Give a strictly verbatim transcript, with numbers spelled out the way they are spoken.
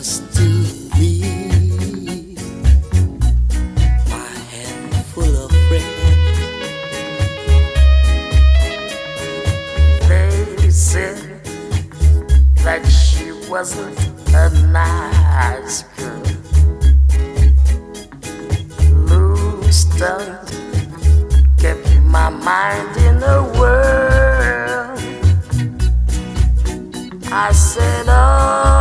next to me, my hand full of friends. They said that she wasn't a nice girl, loose tongue, kept my mind in a whirl. I said, oh.